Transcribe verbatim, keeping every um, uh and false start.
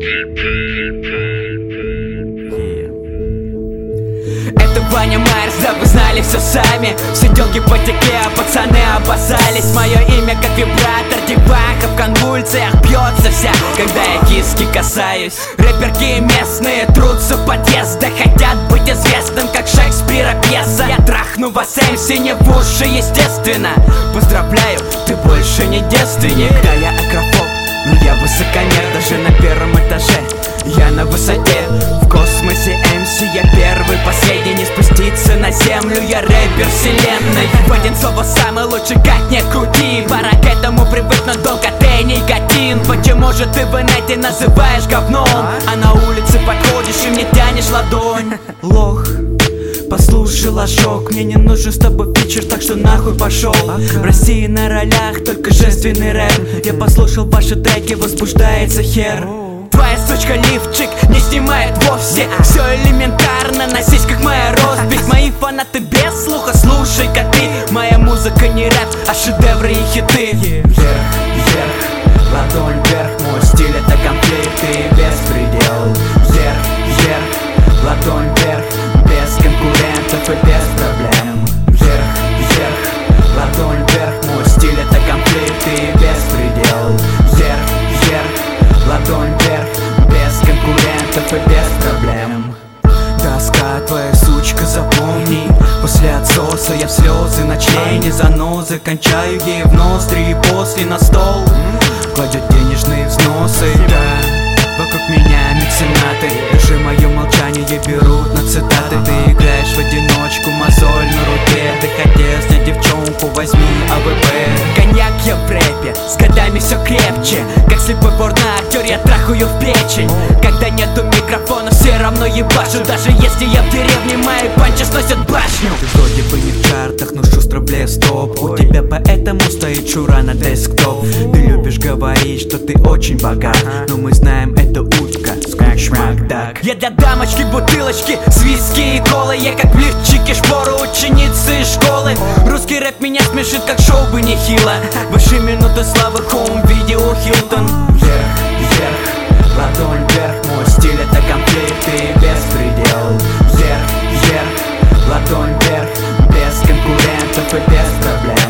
Это Ваня Майерс, да вы знали все сами. Все делки потекли, а пацаны опасались. Мое имя как вибратор, деваха в конвульсиях бьется вся, когда я киски касаюсь. Рэперки местные трутся в подъездах, хотят быть известным, как Шекспира пьеса. Я трахну вас эм си не в уши, естественно. Поздравляю, ты больше не девственник. Да, я акрофоб, но я высокомер. Даже на первом этаже я на высоте. В космосе эм си я первый, последний не спуститься на землю. Я рэпер вселенной. В один слово самый лучший, как не крути. Пора к этому привыкнуть, долго ты никотин. Почему же ты в инете называешь говном, а на улице подходишь и мне тянешь ладонь? Лох, послушай, ложок, мне не нужен с тобой фичер, так что нахуй пошел. В России на ролях только женственный рэп. Я послушал ваши треки, возбуждается хер. Твоя сучка лифчик не снимает вовсе. Все элементарно, носись как моя роспись. Мои фанаты без слуха, слушай-ка ты. Моя музыка не рэп, а шедевры и хиты. Вверх, вверх, ладонь вверх. Мой стиль это конфликт и беспредел. Вверх, вверх, ладонь вверх. Без конкурентов и без проблем. Вверх, вверх, ладонь вверх. Мой стиль это конфликт и беспредел. Вверх, вверх, ладонь вверх. Без конкурентов и без проблем. Доска твоя сучка, запомни. После отсоса я в слезы на члене занозы. Кончаю ей в ноздри и после на стол кладет денежные взносы. Да, вокруг меня меценаты. Даже мое молчание берут на цитаты. Ты играешь в одиночку, мозоль на руке. Ты хотел снять девчонку, возьми а вэ пэ. Коньяк я в рэпе, с годами все крепче. Как слепой порно-актер я трахаю в печень. Когда нету микрофона, все равно ебашу. Даже если я в деревне, мои панчи сносят башню. Ты вроде бы не в чартах, но шустро в стоп. У тебя поэтому стоит чура на десктоп. Ты любишь говорить, что ты очень богат, но мы знаем, это утка, сквик, макдак. Я для дамочки бутылочки с виски и колы. Я как в лифчике шпору ученицы из школы. Русский рэп меня смешит, как шоу бы нехило. Ваши минуты славы, хоум, видео, Хилтон. Вверх, вверх, ладонь вверх. Мой стиль это конфликт и беспредел. Вверх, вверх, ладонь вверх. Без конкурентов и без проблем.